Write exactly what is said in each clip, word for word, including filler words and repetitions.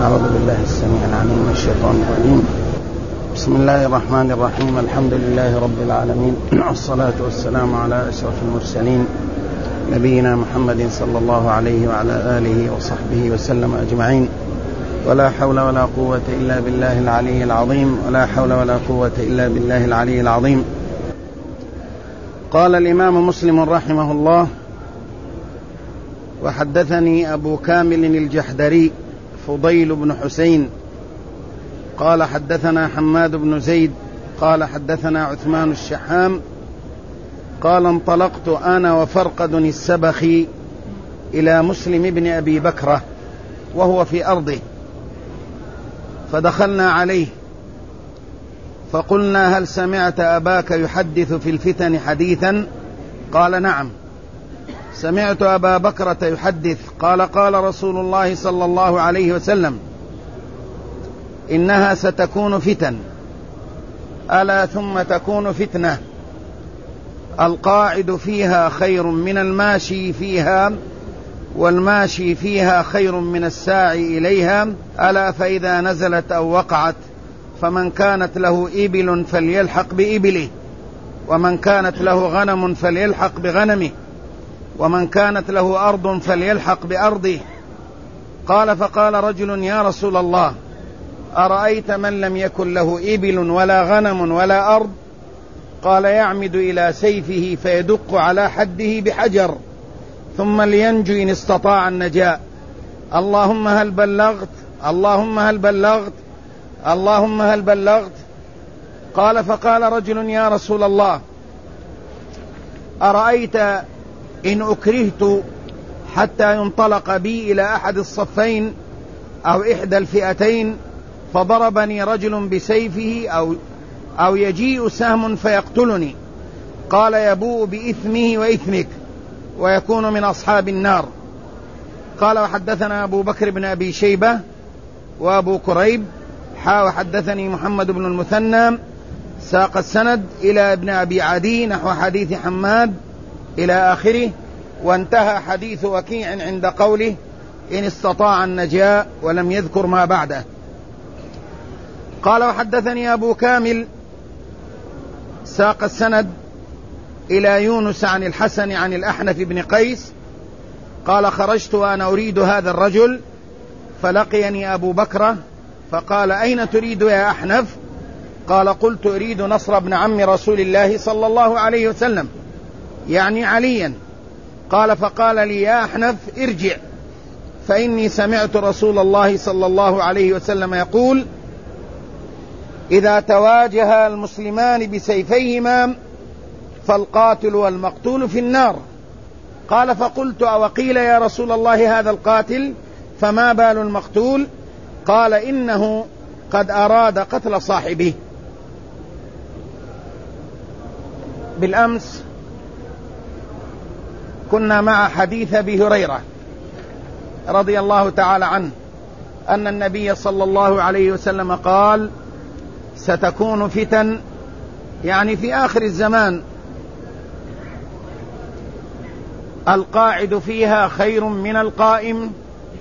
أعوذ بالله السميع العليم من الشيطان الرجيم. بسم الله الرحمن الرحيم. الحمد لله رب العالمين، والصلاة والسلام على أشرف المرسلين نبينا محمد صلى الله عليه وعلى آله وصحبه وسلم أجمعين. ولا حول ولا قوة إلا بالله العلي العظيم ولا حول ولا قوة إلا بالله العلي العظيم. قال الإمام مسلم رحمه الله: وحدثني أبو كامل الجحدري فضيل بن حسين قال حدثنا حماد بن زيد قال حدثنا عثمان الشحام قال انطلقت أنا وفرقد السبخي إلى مسلم بن أبي بكرة وهو في أرضه، فدخلنا عليه فقلنا: هل سمعت أباك يحدث في الفتن حديثا؟ قال: نعم، سمعت أبا بكرة يحدث قال: قال رسول الله صلى الله عليه وسلم: إنها ستكون فتن، ألا ثم تكون فتنة، القاعد فيها خير من الماشي فيها، والماشي فيها خير من الساعي إليها، ألا فإذا نزلت أو وقعت فمن كانت له إبل فليلحق بإبله، ومن كانت له غنم فليلحق بغنمه، ومن كانت له أرض فليلحق بأرضه. قال: فقال رجل: يا رسول الله، أرأيت من لم يكن له إبل ولا غنم ولا أرض؟ قال: يعمد إلى سيفه فيدق على حده بحجر ثم لينجو إن استطاع النجاة. اللهم هل بلغت؟ اللهم هل بلغت؟ اللهم هل بلغت؟ قال: فقال رجل: يا رسول الله، أرأيت إن أكرهت حتى ينطلق بي إلى أحد الصفين أو إحدى الفئتين فضربني رجل بسيفه أو, أو يجيء سهم فيقتلني؟ قال: يبوء بإثمه وإثمك ويكون من أصحاب النار. قال: وحدثنا أبو بكر بن أبي شيبة وأبو كريب حا وحدثني محمد بن المثنى ساق السند إلى ابن أبي عدي نحو حديث حماد إلى آخره، وانتهى حديث وكيع عند قوله: إن استطاع النجاة، ولم يذكر ما بعده. قال: وحدثني أبو كامل ساق السند إلى يونس عن الحسن عن الأحنف بن قيس قال: خرجت وأنا أريد هذا الرجل فلقيني أبو بكر فقال: أين تريد يا أحنف؟ قال: قلت: أريد نصر بن عم رسول الله صلى الله عليه وسلم، يعني عليا. قال: فقال لي: يا أحنف، ارجع، فإني سمعت رسول الله صلى الله عليه وسلم يقول: إذا تواجه المسلمان بسيفيهما فالقاتل والمقتول في النار. قال: فقلت: أوقيل يا رسول الله هذا القاتل فما بال المقتول؟ قال: إنه قد أراد قتل صاحبه. بالأمس كنا مع حديث أبي هريرة رضي الله تعالى عنه أن النبي صلى الله عليه وسلم قال: ستكون فتن، يعني في آخر الزمان، القاعد فيها خير من القائم،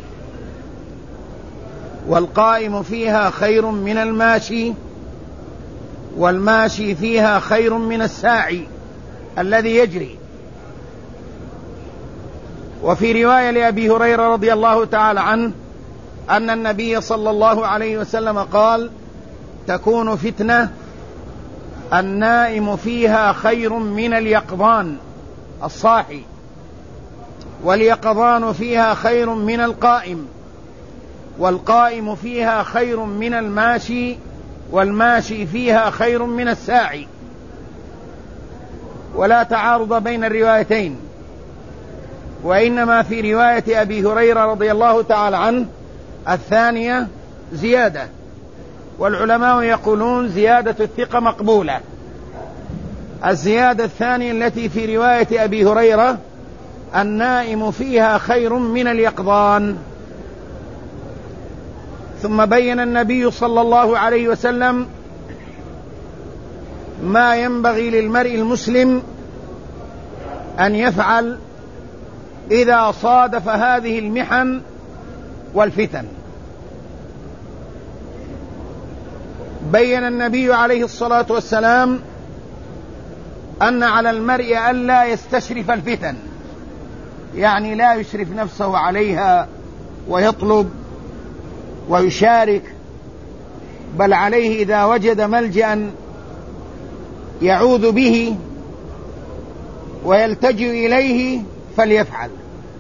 والقائم فيها خير من الماشي، والماشي فيها خير من الساعي الذي يجري. وفي رواية لأبي هريرة رضي الله تعالى عنه أن النبي صلى الله عليه وسلم قال: تكون فتنة النائم فيها خير من اليقظان الصاحي، واليقظان فيها خير من القائم، والقائم فيها خير من الماشي، والماشي فيها خير من الساعي. ولا تعارض بين الروايتين، وإنما في رواية أبي هريرة رضي الله تعالى عنه الثانية زيادة، والعلماء يقولون زيادة الثقة مقبولة. الزيادة الثانية التي في رواية أبي هريرة: النائم فيها خير من اليقظان. ثم بين النبي صلى الله عليه وسلم ما ينبغي للمرء المسلم أن يفعل إذا صادف هذه المحن والفتن. بين النبي عليه الصلاة والسلام أن على المرء ألا يستشرف الفتن، يعني لا يشرف نفسه عليها ويطلب ويشارك، بل عليه إذا وجد ملجأ يعوذ به ويلتجئ إليه فليفعل.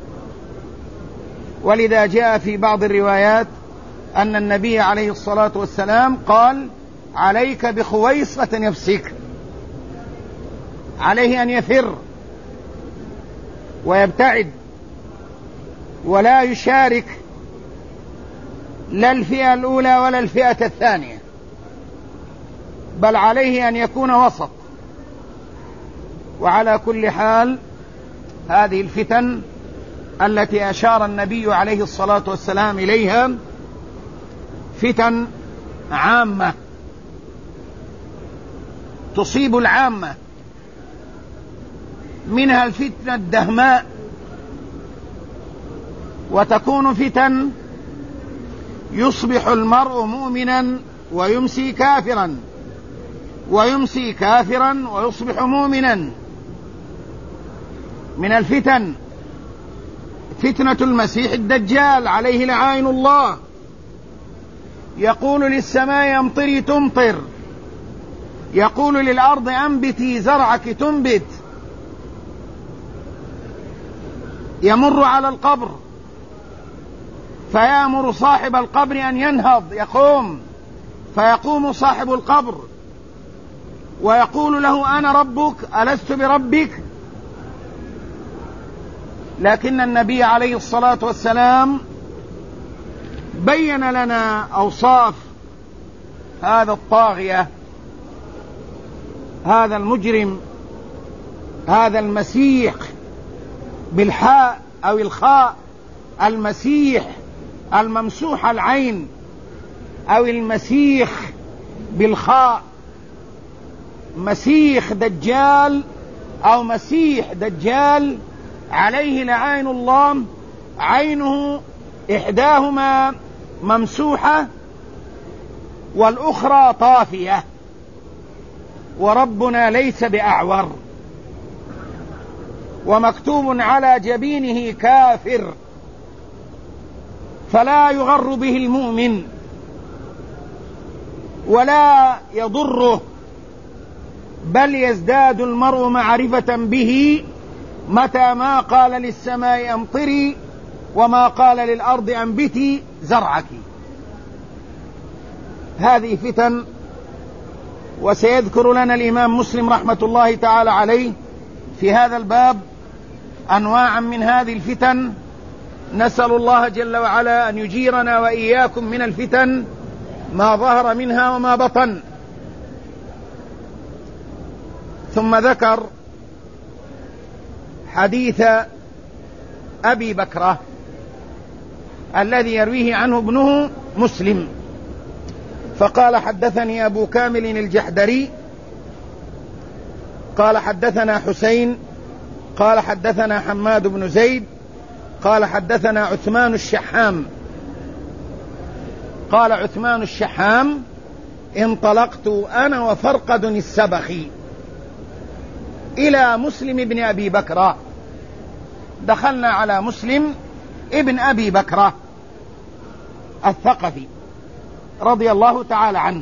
ولذا جاء في بعض الروايات أن النبي عليه الصلاة والسلام قال: عليك بخويصة نفسك، عليه أن يفر ويبتعد ولا يشارك لا الفئة الأولى ولا الفئة الثانية، بل عليه أن يكون وسط. وعلى كل حال هذه الفتن التي أشار النبي عليه الصلاة والسلام إليها فتن عامة تصيب العامة، منها الفتنة الدهماء، وتكون فتن يصبح المرء مؤمنا ويمسي كافرا، ويمسي كافرا ويصبح مؤمنا. من الفتن فتنة المسيح الدجال عليه لعائن الله، يقول للسماء أمطري تمطر، يقول للأرض أنبتي زرعك تنبت، يمر على القبر فيأمر صاحب القبر أن ينهض يقوم، فيقوم صاحب القبر ويقول له: أنا ربك ألست بربك؟ لكن النبي عليه الصلاة والسلام بين لنا أوصاف هذا الطاغية، هذا المجرم، هذا المسيح بالحاء أو الخاء، المسيح الممسوح العين، أو المسيح بالخاء، مسيح دجال أو مسيح دجال عليه لعين الله، عينه إحداهما ممسوحة والأخرى طافية، وربنا ليس بأعور، ومكتوب على جبينه كافر، فلا يغر به المؤمن ولا يضره، بل يزداد المرء معرفة به متى ما قال للسماء أمطري وما قال للأرض أنبتي زرعك. هذه فتن، وسيذكر لنا الإمام مسلم رحمة الله تعالى عليه في هذا الباب أنواعا من هذه الفتن. نسأل الله جل وعلا أن يجيرنا وإياكم من الفتن ما ظهر منها وما بطن. ثم ذكر حديث أبي بكرة الذي يرويه عنه ابنه مسلم، فقال: حدثني أبو كامل الجحدري قال حدثنا حسين قال حدثنا حماد بن زيد قال حدثنا عثمان الشحام قال عثمان الشحام: انطلقت أنا وفرقد السبخي إلى مسلم بن أبي بكرة، دخلنا على مسلم ابن أبي بكرة الثقفي رضي الله تعالى عنه.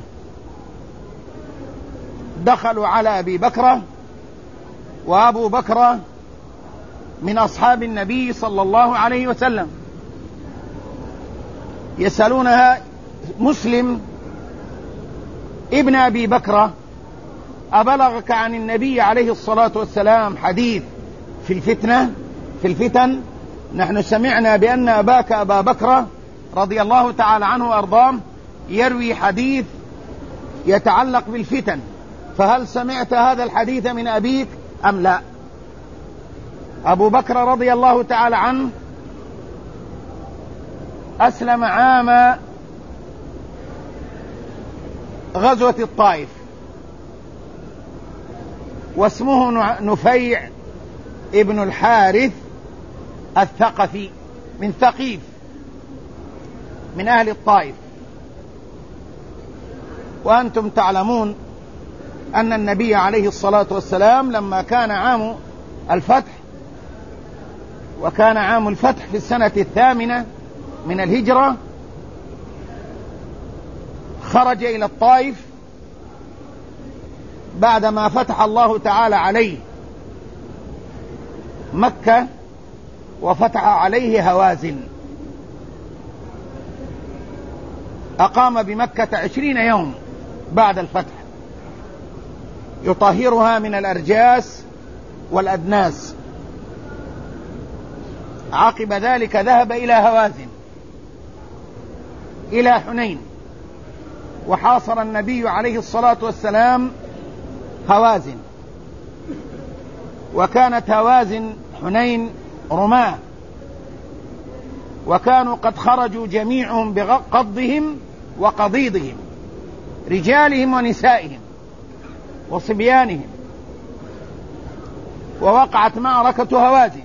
دخلوا على أبي بكرة، وأبو بكرة من أصحاب النبي صلى الله عليه وسلم، يسألونها: مسلم ابن أبي بكرة، أبلغك عن النبي عليه الصلاة والسلام حديث في الفتنة في الفتن؟ نحن سمعنا بأن أباك أبا بكرة رضي الله تعالى عنه وأرضاه يروي حديث يتعلق بالفتن، فهل سمعت هذا الحديث من أبيك أم لا؟ أبو بكر رضي الله تعالى عنه أسلم عام غزوة الطائف، واسمه نفيع ابن الحارث الثقفي من ثقيف من أهل الطائف. وأنتم تعلمون أن النبي عليه الصلاة والسلام لما كان عام الفتح، وكان عام الفتح في السنة الثامنة من الهجرة، خرج إلى الطائف بعدما فتح الله تعالى عليه مكة وفتح عليه هوازن. أقام بمكة عشرين يوم بعد الفتح يطهرها من الأرجاس والأدناس. عقب ذلك ذهب إلى هوازن إلى حنين، وحاصر النبي عليه الصلاة والسلام هوازن، وكانت هوازن حنين رماة، وكانوا قد خرجوا جميعهم بقضهم وقضيضهم، رجالهم ونسائهم وصبيانهم، ووقعت معركة هوازن.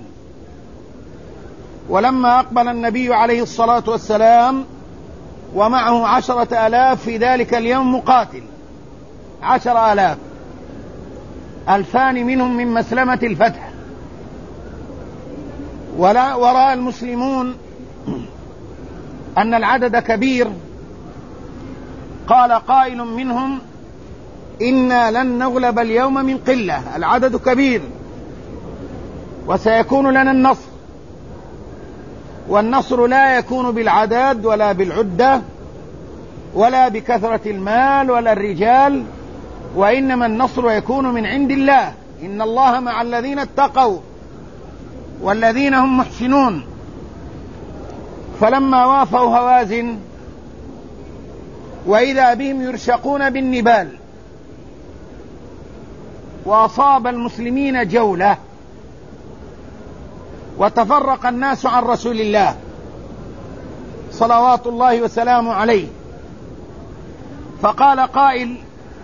ولما أقبل النبي عليه الصلاة والسلام ومعه عشرة آلاف في ذلك اليوم مقاتل، عشر آلاف، ألفان منهم من مسلمة الفتح، ولا ورأى المسلمون أن العدد كبير، قال قائل منهم: إنا لن نغلب اليوم من قلة، العدد كبير وسيكون لنا النصر. والنصر لا يكون بالعدد ولا بالعدة ولا بكثرة المال ولا الرجال، وإنما النصر يكون من عند الله، إن الله مع الذين اتقوا والذين هم محسنون. فلما وافوا هوازن وإذا بهم يرشقون بالنبال، وأصاب المسلمين جولة، وتفرق الناس عن رسول الله صلوات الله وسلامه عليه. فقال قائل: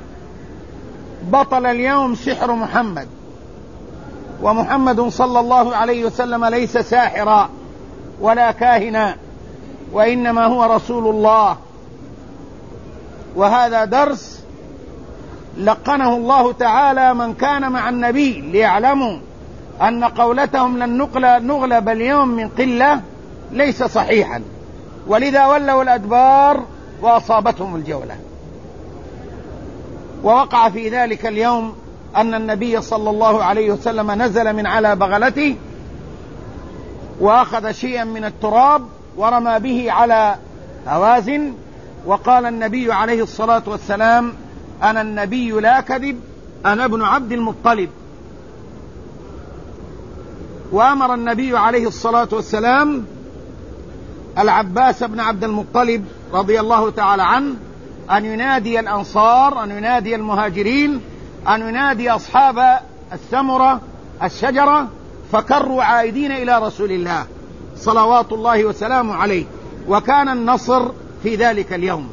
بطل اليوم سحر محمد، ومحمد صلى الله عليه وسلم ليس ساحرا ولا كاهنا، وإنما هو رسول الله. وهذا درس لقنه الله تعالى من كان مع النبي، ليعلموا أن قولتهم لن نغلب اليوم من قلة ليس صحيحا، ولذا ولوا الأدبار وأصابتهم الجولة. ووقع في ذلك اليوم أن النبي صلى الله عليه وسلم نزل من على بغلته وأخذ شيئا من التراب ورمى به على هوازن، وقال النبي عليه الصلاة والسلام: أنا النبي لا كذب، أنا ابن عبد المطلب. وأمر النبي عليه الصلاة والسلام العباس بن عبد المطلب رضي الله تعالى عنه أن ينادي الأنصار، أن ينادي المهاجرين، أن ينادي أصحاب الثمرة الشجرة، فكروا عائدين إلى رسول الله صلوات الله وسلامه عليه. وكان النصر في ذلك اليوم.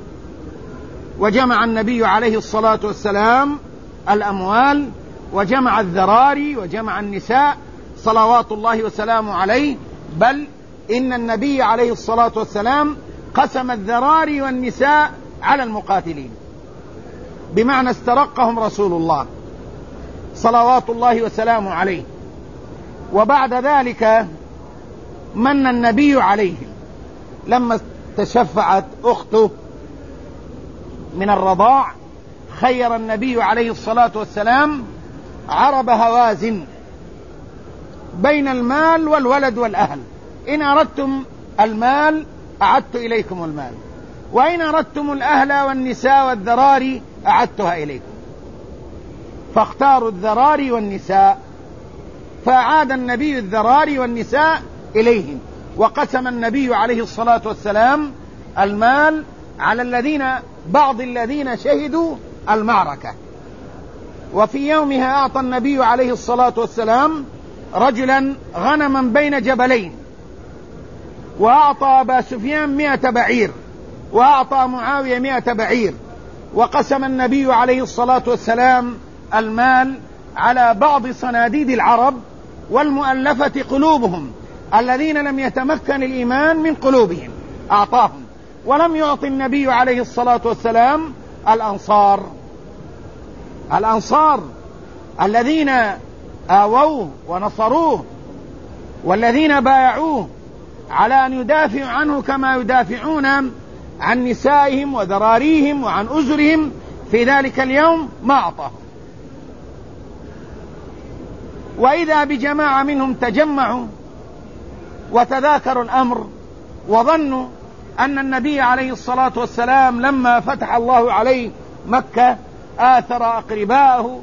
وجمع النبي عليه الصلاة والسلام الأموال، وجمع الذراري، وجمع النساء صلوات الله وسلامه عليه. بل إن النبي عليه الصلاة والسلام قسم الذراري والنساء على المقاتلين، بمعنى استرقهم رسول الله صلوات الله وسلامه عليه. وبعد ذلك من النبي عليهم لما تشفعت أخته من الرضاع، خير النبي عليه الصلاة والسلام عرب هوازن بين المال والولد والأهل: إن أردتم المال أعدت إليكم المال، وإن أردتم الأهل والنساء والذراري أعدتها إليكم. فاختاروا الذراري والنساء، فأعاد النبي الذراري والنساء إليهم. وقسم النبي عليه الصلاة والسلام المال على الذين بعض الذين شهدوا المعركة. وفي يومها أعطى النبي عليه الصلاة والسلام رجلا غنما بين جبلين، وأعطى أبا سفيان مئة بعير، وأعطى معاوية مئة بعير. وقسم النبي عليه الصلاة والسلام المال على بعض صناديد العرب والمؤلفة قلوبهم، الذين لم يتمكن الإيمان من قلوبهم أعطاهم. ولم يعط النبي عليه الصلاة والسلام الأنصار الأنصار الذين آووه ونصروه والذين بايعوه على أن يدافعوا عنه كما يدافعون عن نسائهم وذراريهم وعن أزرهم في ذلك اليوم ما أعطاه. وإذا بجماعة منهم تجمعوا وتذاكروا الأمر وظنوا أن النبي عليه الصلاة والسلام لما فتح الله عليه مكة آثر أقرباءه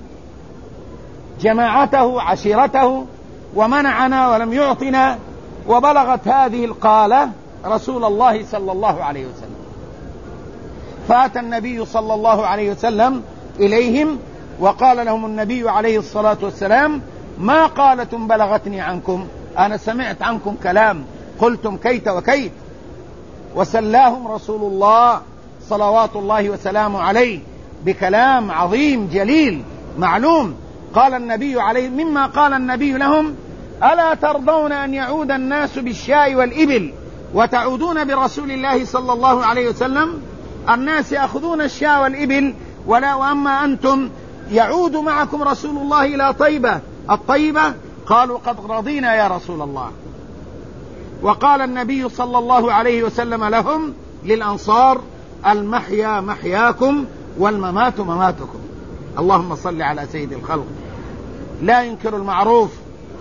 جماعته عشيرته ومنعنا ولم يعطنا، وبلغت هذه القالة رسول الله صلى الله عليه وسلم، فأتى النبي صلى الله عليه وسلم إليهم وقال لهم النبي عليه الصلاة والسلام: ما قالتم بلغتني عنكم، أنا سمعت عنكم كلام قلتم كيت وكيت. وسلاهم رسول الله صلوات الله وسلامه عليه بكلام عظيم جليل معلوم. قال النبي عليه مما قال النبي لهم: ألا ترضون أن يعود الناس بالشاء والإبل وتعودون برسول الله صلى الله عليه وسلم؟ الناس يأخذون الشاء والإبل ولا وأما أنتم يعود معكم رسول الله إلى طيبة الطيبة. قالوا: قد رضينا يا رسول الله. وقال النبي صلى الله عليه وسلم لهم للأنصار: المحيا محياكم والممات مماتكم. اللهم صل على سيد الخلق. لا ينكر المعروف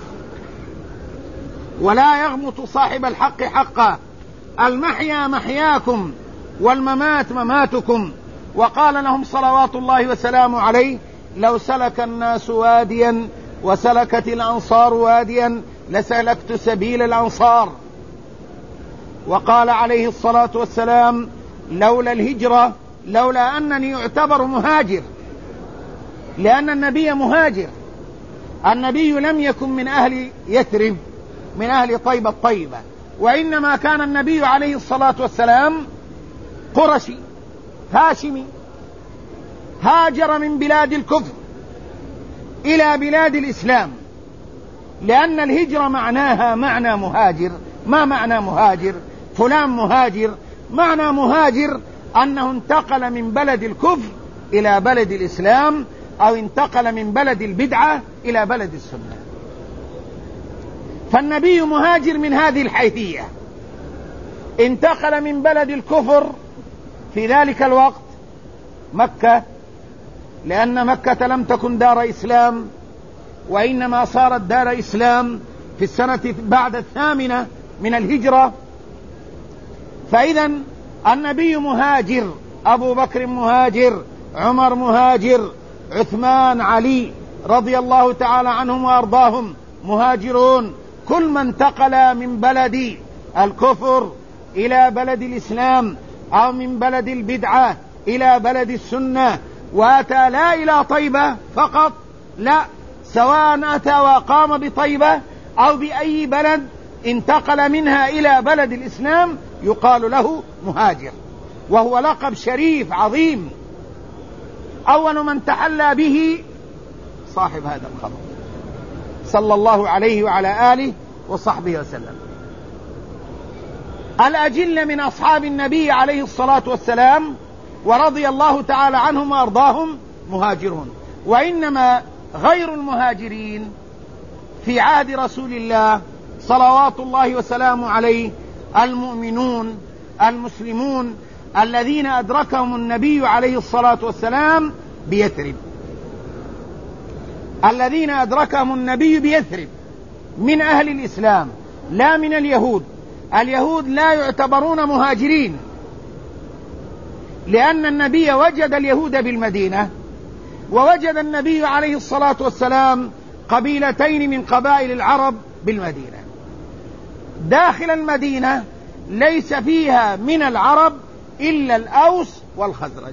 ولا يغمط صاحب الحق حقه. المحيا محياكم والممات مماتكم. وقال لهم صلوات الله وسلامه عليه: لو سلك الناس واديا وسلكت الأنصار واديا لسلكت سبيل الأنصار. وقال عليه الصلاة والسلام: لولا الهجرة لولا أنني يعتبر مهاجر، لأن النبي مهاجر. النبي لم يكن من أهل يثرب من أهل طيبة الطيبة، وإنما كان النبي عليه الصلاة والسلام قرشي هاشمي، هاجر من بلاد الكفر إلى بلاد الإسلام، لأن الهجرة معناها معنى مهاجر. ما معنى مهاجر؟ فلان مهاجر، معنى مهاجر أنه انتقل من بلد الكفر إلى بلد الإسلام، أو انتقل من بلد البدعة إلى بلد السنة. فالنبي مهاجر من هذه الحيثية، انتقل من بلد الكفر في ذلك الوقت مكة، لأن مكة لم تكن دار إسلام، وإنما صارت دار إسلام في السنة بعد الثامنة من الهجرة. فإذا النبي مهاجر، أبو بكر مهاجر، عمر مهاجر، عثمان، علي رضي الله تعالى عنهم وأرضاهم مهاجرون. كل من انتقل من بلد الكفر إلى بلد الإسلام، أو من بلد البدعة إلى بلد السنة، وأتى لا إلى طيبة فقط، لا، سواء أتى وقام بطيبة أو بأي بلد انتقل منها إلى بلد الإسلام، يقال له مهاجر، وهو لقب شريف عظيم. أول من تحلى به صاحب هذا الخبر صلى الله عليه وعلى آله وصحبه وسلم. الأجل من أصحاب النبي عليه الصلاة والسلام ورضي الله تعالى عنهم وأرضاهم مهاجرون، وإنما غير المهاجرين في عهد رسول الله صلوات الله وسلامه عليه المؤمنون المسلمون الذين أدركهم النبي عليه الصلاة والسلام بيثرب، الذين أدركهم النبي بيثرب من أهل الإسلام، لا من اليهود. اليهود لا يعتبرون مهاجرين، لأن النبي وجد اليهود بالمدينة، ووجد النبي عليه الصلاة والسلام قبيلتين من قبائل العرب بالمدينة. داخل المدينة ليس فيها من العرب إلا الأوس والخزرج،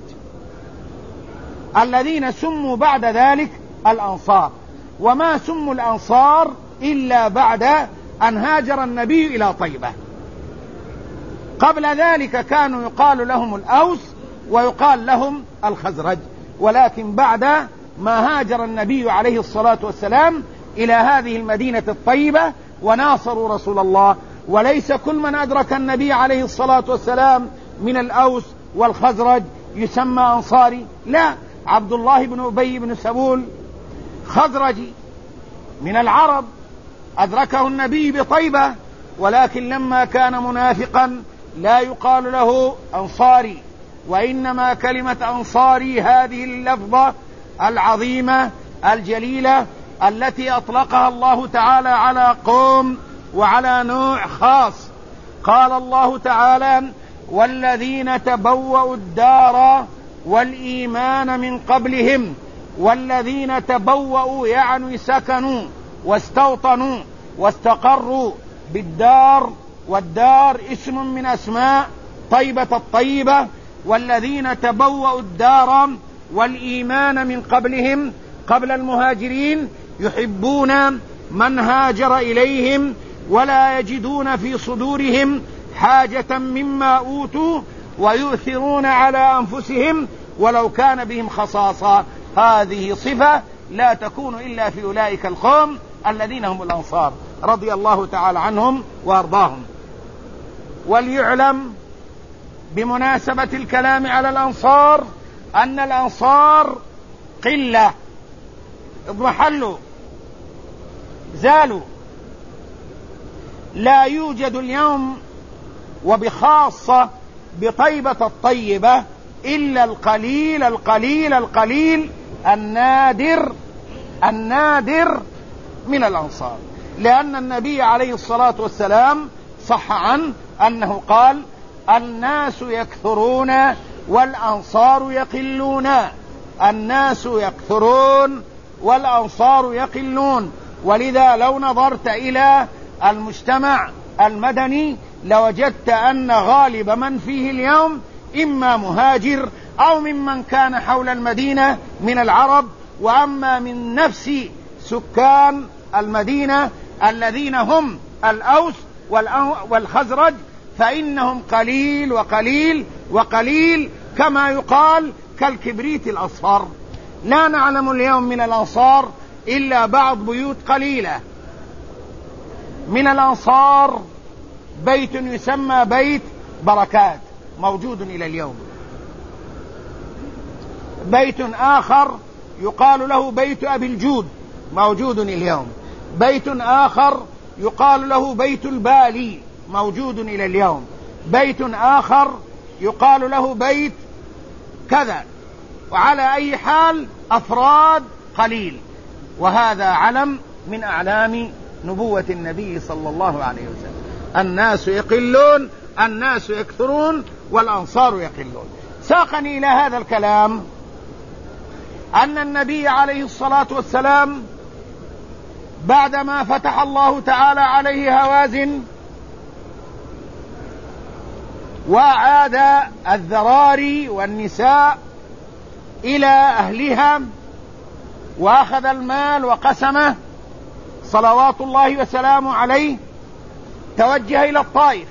الذين سموا بعد ذلك الأنصار، وما سموا الأنصار إلا بعد أن هاجر النبي إلى طيبة. قبل ذلك كانوا يقال لهم الأوس ويقال لهم الخزرج، ولكن بعد ما هاجر النبي عليه الصلاة والسلام إلى هذه المدينة الطيبة وناصروا رسول الله. وليس كل من أدرك النبي عليه الصلاة والسلام من الأوس والخزرج يسمى أنصاري؟ لا، عبد الله بن أبي بن سلول خزرجي من العرب، أدركه النبي بطيبة، ولكن لما كان منافقا لا يقال له أنصاري، وإنما كلمة أنصاري هذه اللفظة العظيمة الجليلة التي أطلقها الله تعالى على قوم وعلى نوع خاص. قال الله تعالى: والذين تبوأوا الدار والإيمان من قبلهم. والذين تبوأوا يعني سكنوا واستوطنوا واستقروا بالدار، والدار اسم من أسماء طيبة الطيبة. والذين تبوأوا الدار والإيمان من قبلهم، قبل المهاجرين، يحبون من هاجر إليهم ولا يجدون في صدورهم حاجة مما أوتوا ويؤثرون على أنفسهم ولو كان بهم خصاصة. هذه صفة لا تكون إلا في أولئك القوم الذين هم الأنصار رضي الله تعالى عنهم وأرضاهم. وليعلم بمناسبة الكلام على الأنصار أن الأنصار قلة، اضمحلوا، زالوا، لا يوجد اليوم وبخاصة بطيبة الطيبة إلا القليل القليل القليل النادر النادر من الأنصار، لأن النبي عليه الصلاة والسلام صح عنه أنه قال: الناس يكثرون والأنصار يقلون. الناس يكثرون والأنصار يقلون. ولذا لو نظرت إلى المجتمع المدني لوجدت أن غالب من فيه اليوم إما مهاجر أو ممن كان حول المدينة من العرب. وأما من نفس سكان المدينة الذين هم الأوس والخزرج فإنهم قليل وقليل وقليل، كما يقال كالكبريت الأصفر. لا نعلم اليوم من الأنصار إلا بعض بيوت قليلة. من الأنصار بيت يسمى بيت بركات موجود إلى اليوم، بيت آخر يقال له بيت أبي الجود موجود اليوم، بيت آخر يقال له بيت البالي موجود إلى اليوم، بيت آخر يقال له بيت كذا. وعلى أي حال أفراد قليل، وهذا علم من أعلام نبوة النبي صلى الله عليه وسلم. الناس يقلون، الناس يكثرون، والأنصار يقلون. ساقني إلى هذا الكلام أن النبي عليه الصلاة والسلام بعدما فتح الله تعالى عليه هوازن وعاد الذراري والنساء إلى أهلها وأخذ المال وقسمه صلوات الله وسلامه عليه، توجه إلى الطائف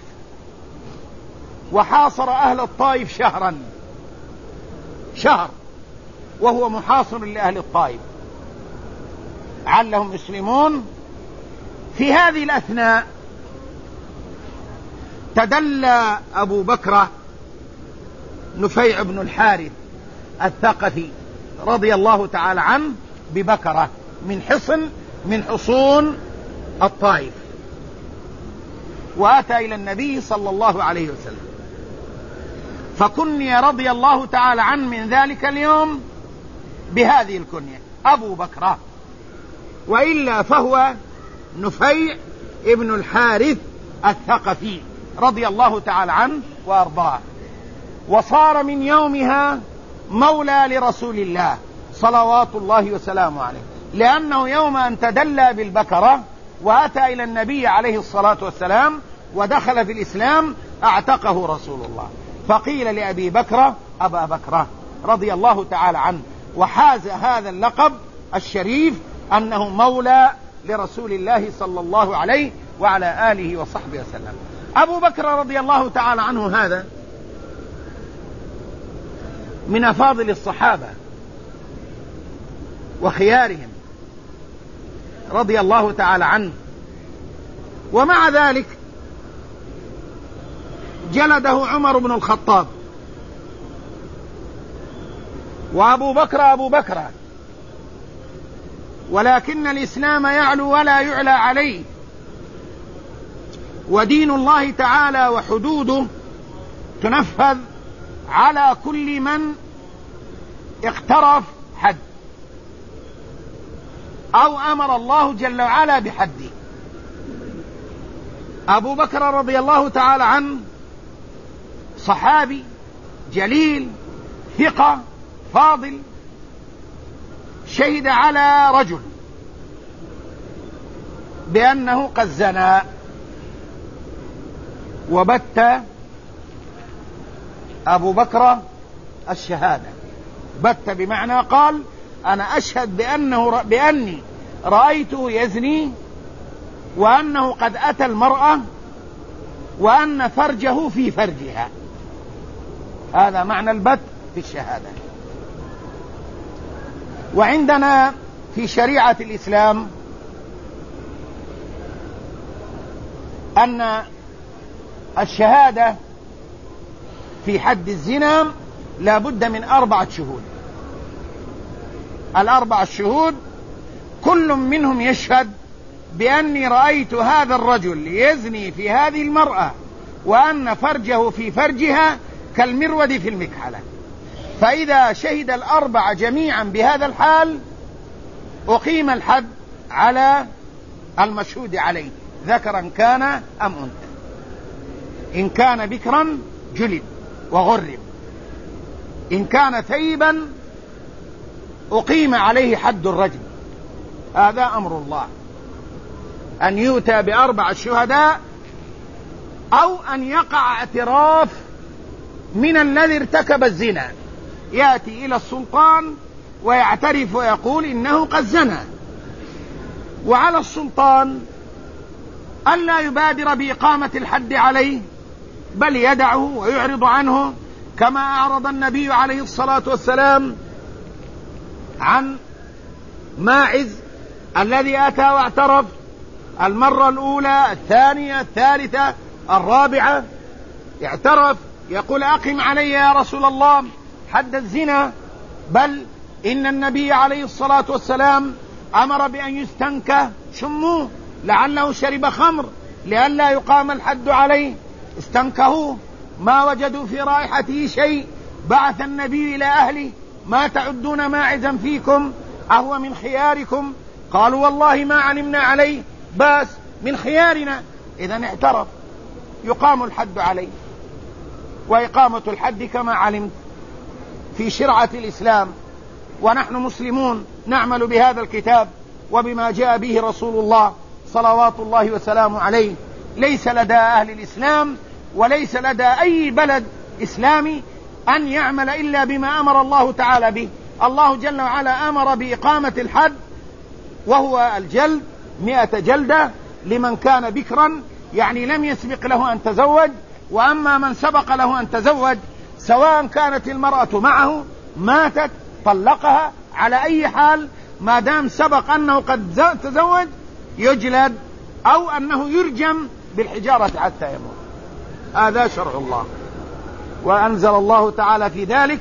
وحاصر أهل الطائف شهرا شهر وهو محاصر لأهل الطائف علهم يسلمون. في هذه الأثناء تدلى أبو بكر نفيع بن الحارث الثقفي رضي الله تعالى عنه ببكرة من حصن من حصون الطائف، وأتى إلى النبي صلى الله عليه وسلم، فكني رضي الله تعالى عنه من ذلك اليوم بهذه الكنية أبو بكر، وإلا فهو نفيع ابن الحارث الثقفي رضي الله تعالى عنه وأرضاه. وصار من يومها مولى لرسول الله صلوات الله وسلامه عليه، لأنه يوم أن تدلى بالبكرة وأتى إلى النبي عليه الصلاة والسلام ودخل في الإسلام اعتقه رسول الله، فقيل لأبي بكر أبا بكر رضي الله تعالى عنه، وحاز هذا اللقب الشريف أنه مولى لرسول الله صلى الله عليه وعلى آله وصحبه وسلم. أبو بكر رضي الله تعالى عنه هذا من أفاضل الصحابة وخيارهم رضي الله تعالى عنه، ومع ذلك جلده عمر بن الخطاب وأبو بكر أبو بكر، ولكن الإسلام يعلو ولا يعلى عليه، ودين الله تعالى وحدوده تنفذ على كل من اقترف حد أو أمر الله جل وعلا بحده. أبو بكر رضي الله تعالى عنه صحابي جليل ثقة فاضل، شهد على رجل بأنه قد زنى، وبت أبو بكر الشهادة. بت بمعنى قال أنا أشهد بأنه بأني رأيته يزني، وأنه قد أتى المرأة، وأن فرجه في فرجها. هذا معنى البت في الشهادة. وعندنا في شريعة الإسلام أن الشهادة في حد الزنا لا بد من أربعة شهود. الأربعة الشهود كل منهم يشهد بأني رأيت هذا الرجل يزني في هذه المرأة، وأن فرجه في فرجها كالمرود في المكحلة. فإذا شهد الأربعة جميعا بهذا الحال أقيم الحد على المشهود عليه، ذكرا كان أم أنثى. إن كان بكرا جلد وغرب، إن كان ثيبا أقيم عليه حد الرجم. هذا أمر الله، أن يؤتى بأربع شهداء، أو أن يقع اعتراف من الذي ارتكب الزنا، يأتي إلى السلطان ويعترف ويقول إنه قد زنى. وعلى السلطان ألا يبادر بإقامة الحد عليه، بل يدعه ويعرض عنه، كما أعرض النبي عليه الصلاة والسلام عن ماعز الذي أتى واعترف المرة الأولى الثانية الثالثة الرابعة، اعترف يقول أقم علي يا رسول الله حد الزنا، بل إن النبي عليه الصلاة والسلام أمر بأن يستنكى شموه لعله شرب خمر لئلا يقام الحد عليه. استنكهوه ما وجدوا في رائحته شيء، بعث النبي إلى أهله ما تعدون ماعزا فيكم أهو من خياركم؟ قالوا والله ما علمنا عليه بس من خيارنا. إذن اعترف، يقام الحد عليه. وإقامة الحد كما علمت في شرعة الإسلام، ونحن مسلمون نعمل بهذا الكتاب وبما جاء به رسول الله صلوات الله وسلامه عليه. ليس لدى أهل الإسلام وليس لدى أي بلد إسلامي أن يعمل إلا بما أمر الله تعالى به. الله جل وعلا أمر بإقامة الحد، وهو الجلد مئة جلدة لمن كان بكرا، يعني لم يسبق له أن تزوج. وأما من سبق له أن تزوج، سواء كانت المرأة معه ماتت طلقها، على أي حال ما دام سبق أنه قد تزوج يجلد، أو أنه يرجم بالحجارة حتى يموت. هذا شرع الله. وأنزل الله تعالى في ذلك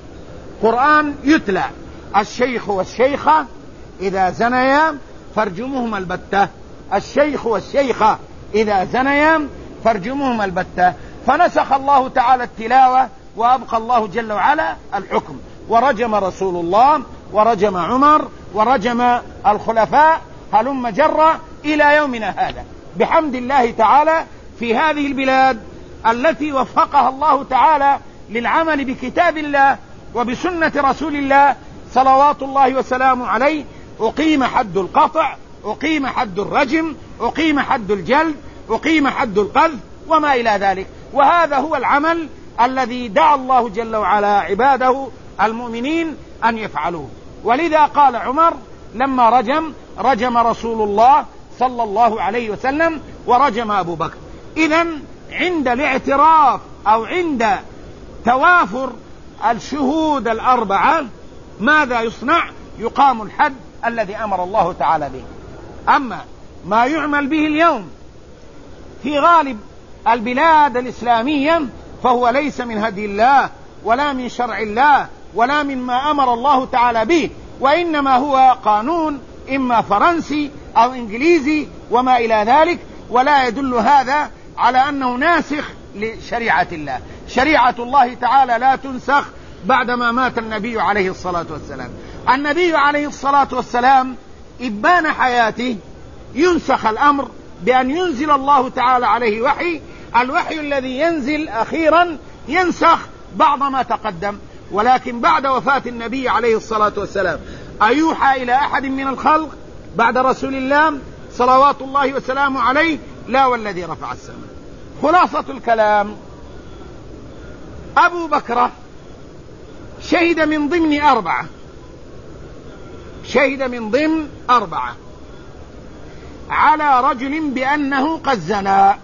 قرآن يتلى: الشيخ والشيخة إذا زنيا فارجموهما البتة. الشيخ والشيخة إذا زنيا فارجموهما البتة. فنسخ الله تعالى التلاوة وأبقى الله جل وعلا الحكم، ورجم رسول الله ورجم عمر ورجم الخلفاء هلم جرة إلى يومنا هذا، بحمد الله تعالى. في هذه البلاد التي وفقها الله تعالى للعمل بكتاب الله وبسنة رسول الله صلوات الله وسلامه عليه، أقيم حد القطع، أقيم حد الرجم، أقيم حد الجلد، أقيم حد القذف وما إلى ذلك. وهذا هو العمل الذي دعا الله جل وعلا عباده المؤمنين أن يفعلوه. ولذا قال عمر لما رجم: رجم رسول الله صلى الله عليه وسلم ورجم أبو بكر. إذن عند الاعتراف أو عند توافر الشهود الأربعة ماذا يصنع؟ يقام الحد الذي أمر الله تعالى به. أما ما يعمل به اليوم في غالب البلاد الإسلامية فهو ليس من هدي الله ولا من شرع الله ولا مما أمر الله تعالى به، وإنما هو قانون إما فرنسي أو إنجليزي وما إلى ذلك، ولا يدل هذا على أنه ناسخ لشريعة الله. شريعة الله تعالى لا تنسخ بعدما مات النبي عليه الصلاة والسلام. النبي عليه الصلاة والسلام إبان حياته ينسخ الأمر بأن ينزل الله تعالى عليه وحي، الوحي الذي ينزل أخيرا ينسخ بعض ما تقدم. ولكن بعد وفاة النبي عليه الصلاة والسلام أيوحى إلى أحد من الخلق بعد رسول الله صلوات الله وسلامه عليه؟ لا، والذي رفع السماء. خلاصة الكلام: أبو بكر شهد من ضمن أربعة شهد من ضمن أربعة على رجل بأنه قد زنى.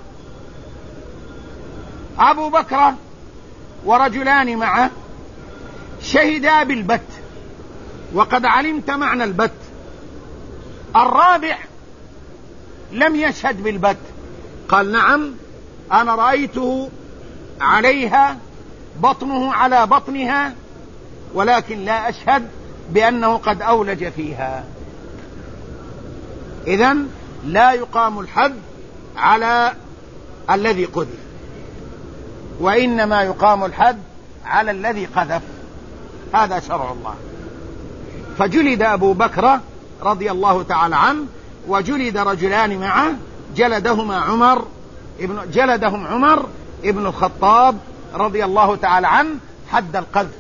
أبو بكر ورجلان معه شهدا بالبت، وقد علمت معنى البت. الرابع لم يشهد بالبت، قال: نعم أنا رأيته عليها بطنه على بطنها، ولكن لا أشهد بأنه قد أولج فيها. إذن لا يقام الحد على الذي قذف، وإنما يقام الحد على الذي قذف. هذا شرع الله. فجلد أبو بكر رضي الله تعالى عنه، وجلد رجلان معه، جلدهما عمر ابن جلدهم عمر ابن الخطاب رضي الله تعالى عنه حد القذف.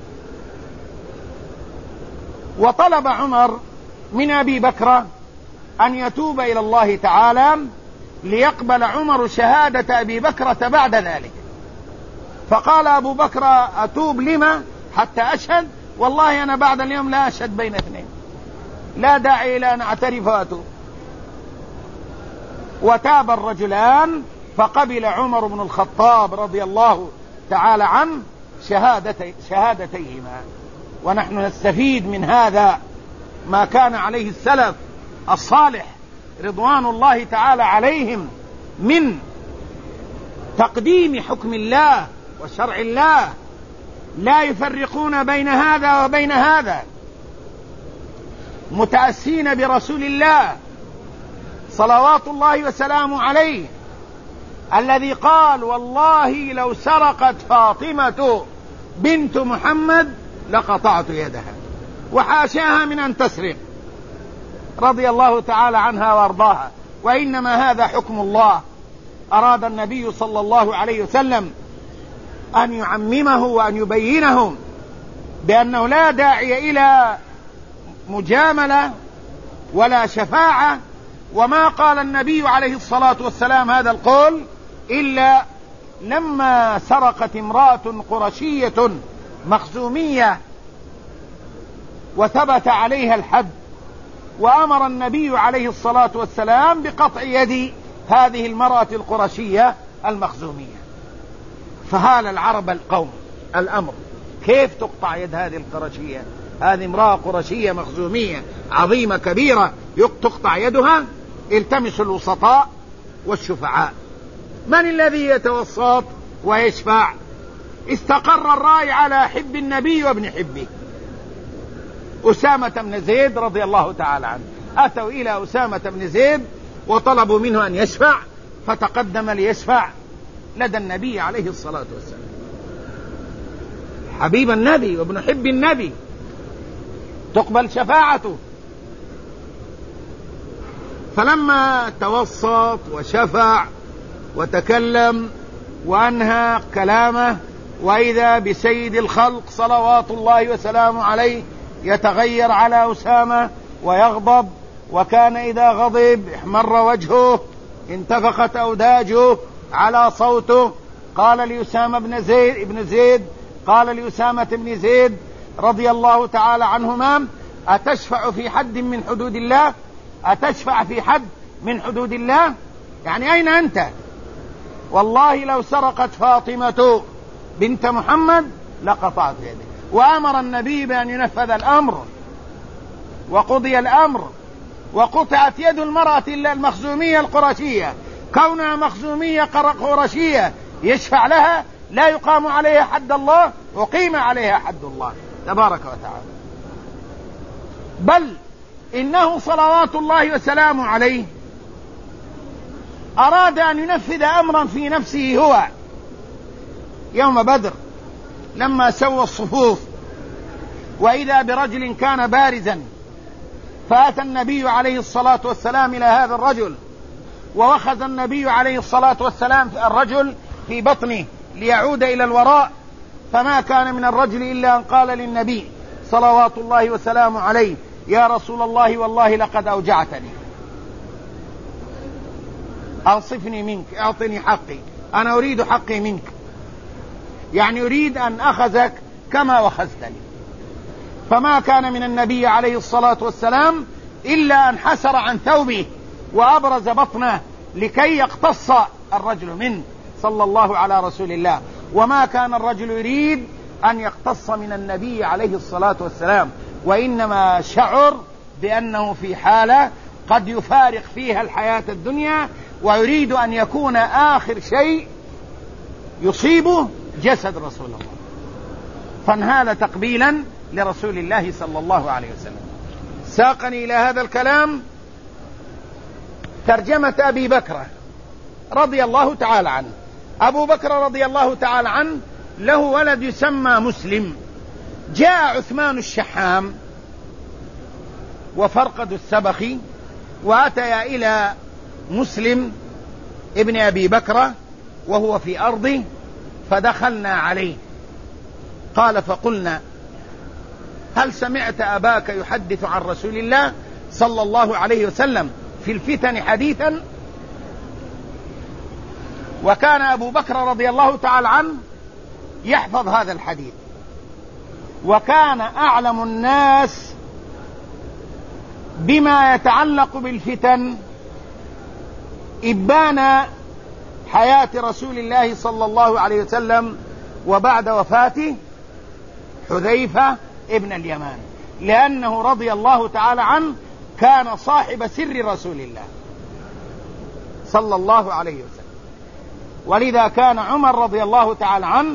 وطلب عمر من أبي بكر أن يتوب إلى الله تعالى ليقبل عمر شهادة أبي بكرة بعد ذلك. فقال أبو بكر: أتوب لما حتى أشهد؟ والله أنا بعد اليوم لا أشهد بين اثنين، لا داعي إلى أن أعترف وأتوب. وتاب الرجلان، فقبل عمر بن الخطاب رضي الله تعالى عنه شهادتي شهادتيهما. ونحن نستفيد من هذا ما كان عليه السلف الصالح رضوان الله تعالى عليهم من تقديم حكم الله وشرع الله، لا يفرقون بين هذا وبين هذا، متأسين برسول الله صلوات الله وسلامه عليه، الذي قال: والله لو سرقت فاطمة بنت محمد لقطعت يدها، وحاشاها من أن تسرق، رضي الله تعالى عنها وارضاها. وإنما هذا حكم الله، أراد النبي صلى الله عليه وسلم أن يعممه وأن يبينه بأنه لا داعي إلى مجاملة ولا شفاعة. وما قال النبي عليه الصلاة والسلام هذا القول إلا لما سرقت امرأة قرشية مخزومية وثبت عليها الحد، وأمر النبي عليه الصلاة والسلام بقطع يد هذه المرأة القرشية المخزومية. فهال العرب القوم الأمر، كيف تقطع يد هذه القرشية؟ هذه امرأة قرشية مخزومية عظيمة كبيرة تقطع يدها؟ التمس الوسطاء والشفعاء. من الذي يتوسط ويشفع؟ استقر الرأي على حب النبي وابن حبه، أسامة بن زيد رضي الله تعالى عنه. أتوا إلى أسامة بن زيد وطلبوا منه أن يشفع، فتقدم ليشفع لدى النبي عليه الصلاة والسلام، حبيب النبي وابن حب النبي، تقبل شفاعته. فلما توسط وشفع وتكلم وأنهى كلامه، وإذا بسيد الخلق صلوات الله وسلامه عليه يتغير على أسامة ويغضب، وكان إذا غضب احمر وجهه، انتفخت أوداجه على صوته. قال لأسامة بن زيد ابن زيد قال لأسامة بن زيد رضي الله تعالى عنهما: أتشفع في حد من حدود الله؟ أتشفع في حد من حدود الله؟ يعني أين أنت؟ والله لو سرقت فاطمة بنت محمد لقطعت يده. وأمر النبي بأن ينفذ الأمر، وقضي الأمر، وقطعت يد المرأة المخزومية القرشية. كونها مخزومية قرشية يشفع لها، لا يقام عليها حد الله، وقيم عليها حد الله. تبارك وتعالى. بل إنه صلوات الله وسلامه عليه أراد أن ينفذ أمرا في نفسه هو يوم بدر لما سوى الصفوف، وإذا برجل كان بارزا، فأتى النبي عليه الصلاة والسلام إلى هذا الرجل، وأخذ النبي عليه الصلاة والسلام في الرجل في بطنه ليعود إلى الوراء، فما كان من الرجل إلا أن قال للنبي صلوات الله وسلامه عليه: يا رسول الله والله لقد أوجعتني، أنصفني منك، أعطني حقي، أنا أريد حقي منك، يعني أريد أن أخذك كما وخذتني. فما كان من النبي عليه الصلاة والسلام إلا أن حسر عن ثوبه وأبرز بطنه لكي يقتص الرجل منه صلى الله على رسول الله. وما كان الرجل يريد أن يقتص من النبي عليه الصلاة والسلام، وإنما شعر بأنه في حالة قد يفارق فيها الحياة الدنيا، ويريد أن يكون آخر شيء يصيبه جسد رسول الله، فانهال تقبيلا لرسول الله صلى الله عليه وسلم. ساقني إلى هذا الكلام ترجمة أبي بكر رضي الله تعالى عنه. أبو بكر رضي الله تعالى عنه له ولد يسمى مسلم. جاء عثمان الشحام وفرقد السبخي وأتيا إلى مسلم ابن أبي بكر وهو في أرضه، فدخلنا عليه. قال: فقلنا: هل سمعت أباك يحدث عن رسول الله صلى الله عليه وسلم في الفتن حديثا؟ وكان أبو بكر رضي الله تعالى عنه يحفظ هذا الحديث، وكان أعلم الناس بما يتعلق بالفتن إبان حياة رسول الله صلى الله عليه وسلم وبعد وفاته حذيفة ابن اليمان، لأنه رضي الله تعالى عنه كان صاحب سر رسول الله صلى الله عليه وسلم. ولذا كان عمر رضي الله تعالى عنه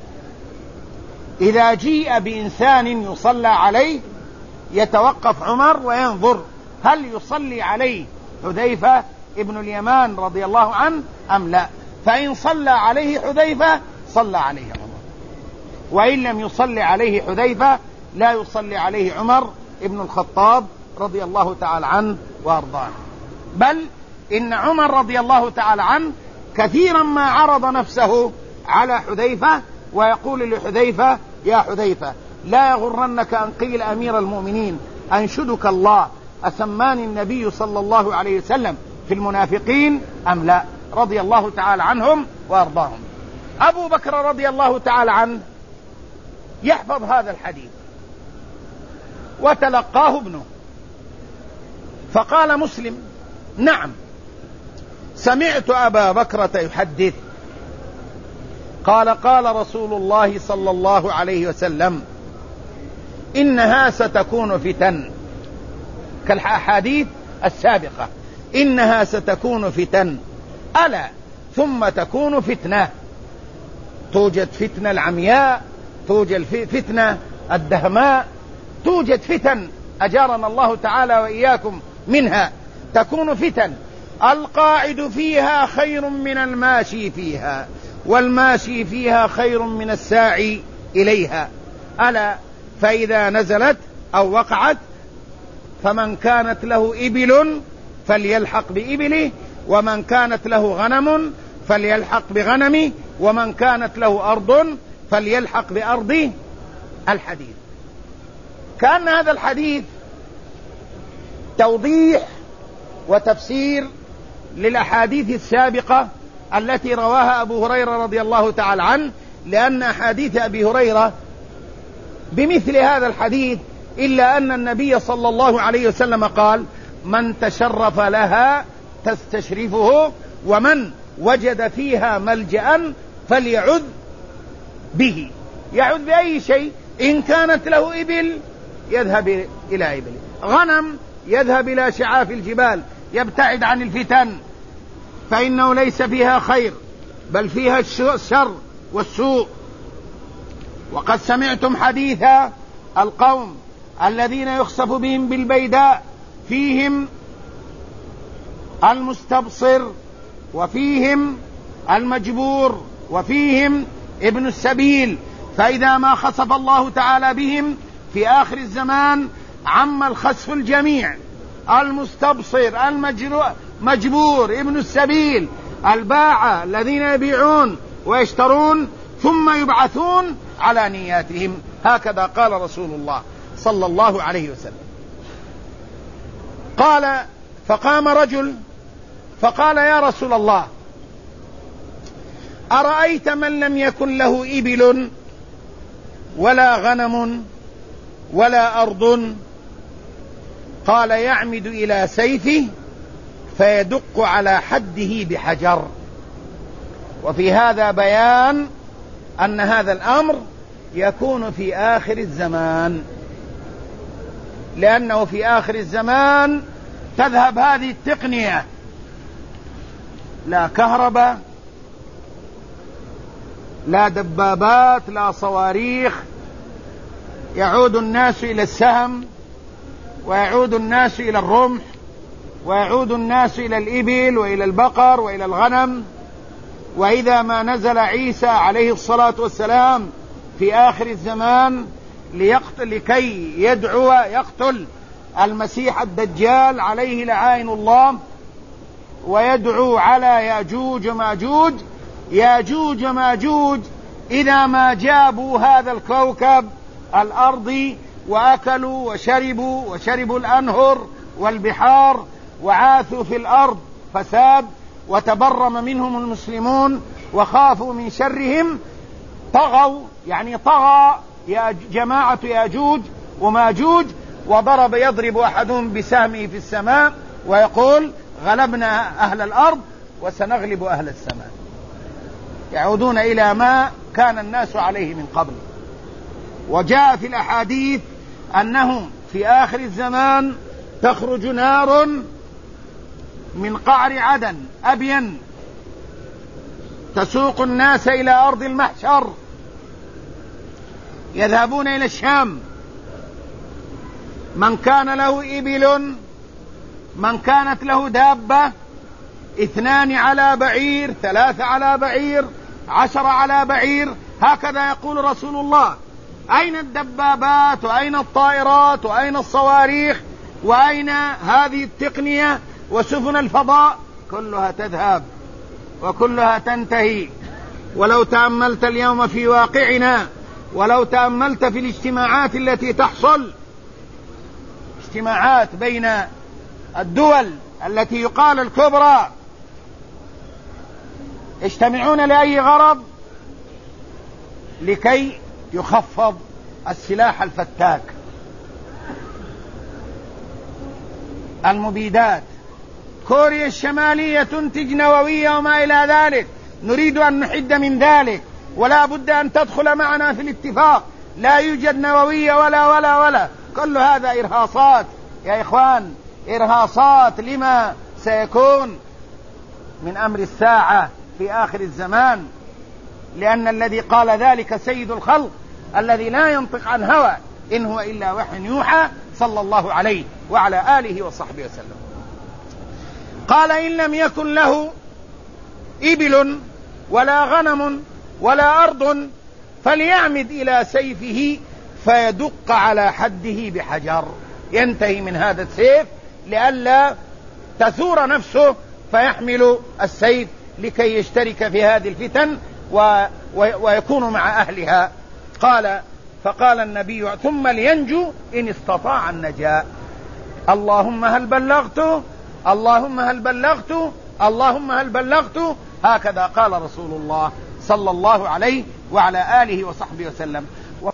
إذا جيء بإنسان يصلى عليه يتوقف عمر وينظر هل يصلي عليه حذيفة ابن اليمان رضي الله عنه أم لا، فإن صلى عليه حذيفة صلى عليه عمر، وإن لم يصلي عليه حذيفة لا يصلي عليه عمر ابن الخطاب رضي الله تعالى عنه وأرضاه. بل إن عمر رضي الله تعالى عنه كثيرا ما عرض نفسه على حذيفة ويقول لحذيفة: يا حذيفة لا يغرنك أن قيل أمير المؤمنين، أنشدك الله، أسماني النبي صلى الله عليه وسلم في المنافقين أم لا؟ رضي الله تعالى عنهم وأرضاهم. أبو بكر رضي الله تعالى عنه يحفظ هذا الحديث وتلقاه ابنه، فقال مسلم: نعم سمعت أبا بكرة يحدث. قال: قال رسول الله صلى الله عليه وسلم: إنها ستكون فتن، كالأحاديث السابقة، إنها ستكون فتن، ألا ثم تكون فتنة، توجد فتنة العمياء، توجد فتنة الدهماء، توجد فتن أجارنا الله تعالى وإياكم منها، تكون فتن القاعد فيها خير من الماشي فيها، والماشي فيها خير من الساعي إليها، ألا فإذا نزلت أو وقعت فمن كانت له إبل فليلحق بإبله، ومن كانت له غنم فليلحق بغنمه، ومن كانت له أرض فليلحق بأرضه. الحديث كان هذا الحديث توضيح وتفسير للأحاديث السابقة التي رواها أبو هريرة رضي الله تعالى عنه، لأن أحاديث أبي هريرة بمثل هذا الحديث، إلا أن النبي صلى الله عليه وسلم قال: من تشرف لها تستشرفه، ومن وجد فيها ملجأ فليعذ به. يعذ بأي شيء؟ إن كانت له إبل يذهب إلى إبل، غنم يذهب إلى شعاف الجبال، يبتعد عن الفتن، فإنه ليس فيها خير بل فيها الشر والسوء. وقد سمعتم حديث القوم الذين يخسف بهم بالبيداء فيهم المستبصر وفيهم المجبور وفيهم ابن السبيل، فإذا ما خسف الله تعالى بهم في آخر الزمان عم الخسف الجميع، المستبصر، المجبور، ابن السبيل، الباعة الذين يبيعون ويشترون ثم يبعثون على نياتهم. هكذا قال رسول الله صلى الله عليه وسلم. قال: فقام رجل فقال: يا رسول الله، أرأيت من لم يكن له إبل ولا غنم ولا أرض؟ قال: يعمد إلى سيفه فيدق على حده بحجر. وفي هذا بيان أن هذا الأمر يكون في آخر الزمان، لأنه في آخر الزمان تذهب هذه التقنية، لا كهرباء، لا دبابات، لا صواريخ، يعود الناس إلى السهم، ويعود الناس إلى الرمح، ويعود الناس إلى الإبل وإلى البقر وإلى الغنم. وإذا ما نزل عيسى عليه الصلاة والسلام في آخر الزمان ليقتل لكي يدعو يقتل المسيح الدجال عليه لعائن الله، ويدعو على ياجوج وماجوج. ياجوج وماجوج إذا ما جابوا هذا الكوكب الأرضي وأكلوا وشربوا وشربوا الأنهر والبحار وعاثوا في الأرض فساد، وتبرم منهم المسلمون وخافوا من شرهم، طغوا، يعني طغى يا جماعة ياجوج وماجوج، وضرب يضرب أحدهم بسهمه في السماء ويقول: غلبنا أهل الأرض وسنغلب أهل السماء. يعودون إلى ما كان الناس عليه من قبل. وجاء في الأحاديث أنه في آخر الزمان تخرج نار من قعر عدن أبين تسوق الناس إلى أرض المحشر، يذهبون إلى الشام، من كان له إبل، من كانت له دابة، اثنان على بعير، ثلاثة على بعير، عشر على بعير، هكذا يقول رسول الله. أين الدبابات وأين الطائرات وأين الصواريخ وأين هذه التقنية وسفن الفضاء؟ كلها تذهب وكلها تنتهي. ولو تأملت اليوم في واقعنا، ولو تأملت في الاجتماعات التي تحصل، اجتماعات بين الدول التي يقال الكبرى، يجتمعون لأي غرض؟ لكي يخفض السلاح الفتاك، المبيدات. كوريا الشمالية تنتج نووية وما إلى ذلك، نريد أن نحد من ذلك، ولا بد أن تدخل معنا في الاتفاق. لا يوجد نووية ولا ولا ولا كل هذا إرهاصات يا إخوان، إرهاصات لما سيكون من أمر الساعة في آخر الزمان. لأن الذي قال ذلك سيد الخلق الذي لا ينطق عن هوى إن هو إلا وحي يوحى، صلى الله عليه وعلى آله وصحبه وسلم. قال: إن لم يكن له إبل ولا غنم ولا أرض فليعمد إلى سيفه فيدق على حده بحجر، ينتهي من هذا السيف لئلا تثور نفسه فيحمل السيف لكي يشترك في هذه الفتن و... ويكون مع أهلها. قال: فقال النبي: ثم لينجو إن استطاع النجاة. اللهم هل بلغت، اللهم هل بلغت، اللهم هل بلغت. هكذا قال رسول الله صلى الله عليه وعلى آله وصحبه وسلم.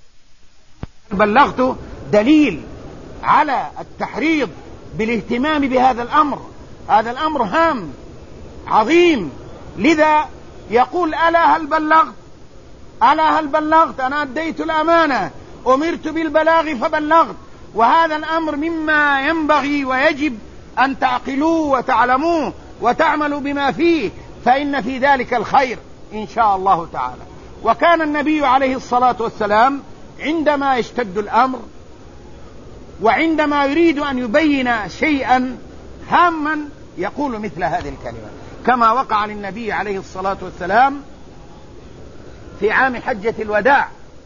بلغت دليل على التحريض بالاهتمام بهذا الأمر. هذا الأمر هام عظيم، لذا يقول: ألا هل بلغت، ألا هل بلغت، أنا أديت الأمانة، أمرت بالبلاغ فبلغت. وهذا الأمر مما ينبغي ويجب أن تعقلوه وتعلموه وتعملوا بما فيه، فإن في ذلك الخير إن شاء الله تعالى. وكان النبي عليه الصلاة والسلام عندما يشتد الأمر وعندما يريد أن يبين شيئا هاما يقول مثل هذه الكلمة، كما وقع للنبي عليه الصلاة والسلام في عام حجة الوداع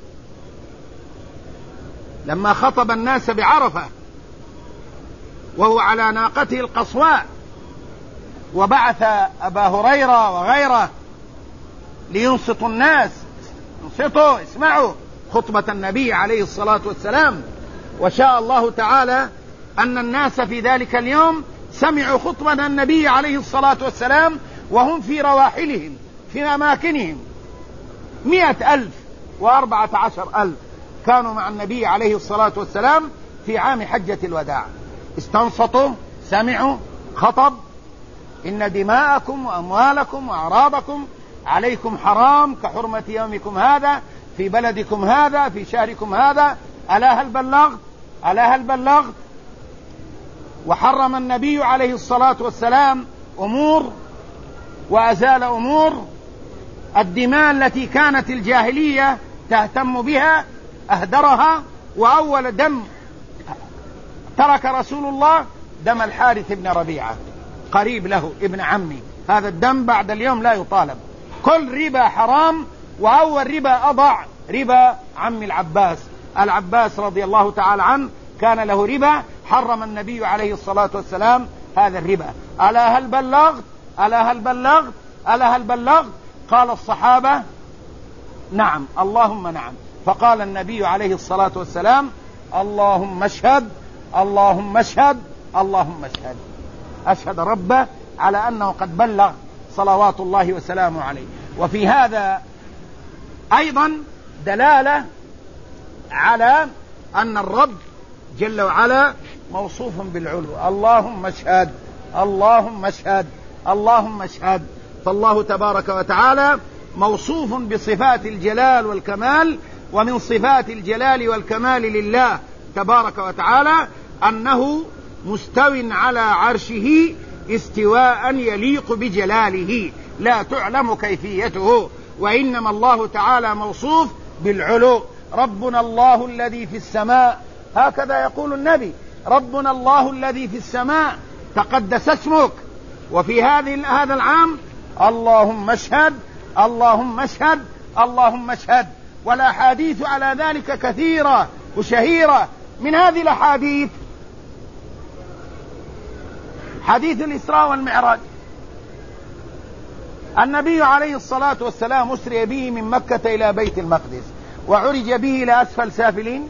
لما خطب الناس بعرفة وهو على ناقته القصواء، وبعث أبا هريرة وغيره لينصتوا الناس، انصتوا اسمعوا خطبة النبي عليه الصلاة والسلام. وشاء الله تعالى أن الناس في ذلك اليوم سمعوا خطبة النبي عليه الصلاة والسلام وهم في رواحلهم في أماكنهم، مئة ألف وأربعة عشر ألف كانوا مع النبي عليه الصلاة والسلام في عام حجة الوداع، استنصتوا سمعوا خطب: إن دماءكم وأموالكم وأعراضكم عليكم حرام كحرمة يومكم هذا في بلدكم هذا في شهركم هذا، ألا هل بلغت؟ ألا هل بلغت؟ وحرم النبي عليه الصلاة والسلام أمور وأزال أمور. الدماء التي كانت الجاهلية تهتم بها أهدرها، وأول دم ترك رسول الله دم الحارث بن ربيعة قريب له ابن عمي، هذا الدم بعد اليوم لا يطالب، كل ربا حرام، وأول ربا أضع ربا عم العباس، العباس رضي الله تعالى عنه كان له ربا، حرم النبي عليه الصلاة والسلام هذا الربا. ألا هل بلغت؟ ألا هل بلغت؟ ألا هل بلغت؟ قال الصحابة: نعم اللهم نعم. فقال النبي عليه الصلاة والسلام: اللهم اشهد اللهم اشهد اللهم اشهد، أشهد ربه على أنه قد بلغ صلوات الله وسلامه عليه. وفي هذا أيضا دلالة على أن الرب جل وعلا موصوف بالعلو، اللهم اشهد اللهم اشهد اللهم اشهد. فالله تبارك وتعالى موصوف بصفات الجلال والكمال، ومن صفات الجلال والكمال لله تبارك وتعالى أنه مستو على عرشه استواء يليق بجلاله لا تعلم كيفيته، وإنما الله تعالى موصوف بالعلو. ربنا الله الذي في السماء، هكذا يقول النبي: ربنا الله الذي في السماء تقدس اسمك. وفي هذه هذا العام: اللهم اشهد اللهم اشهد اللهم اشهد. والأحاديث على ذلك كثيرة وشهيرة. من هذه الأحاديث حديث الإسراء والمعراج، النبي عليه الصلاة والسلام أسري به من مكة إلى بيت المقدس، وعرج به إلى أسفل سافلين،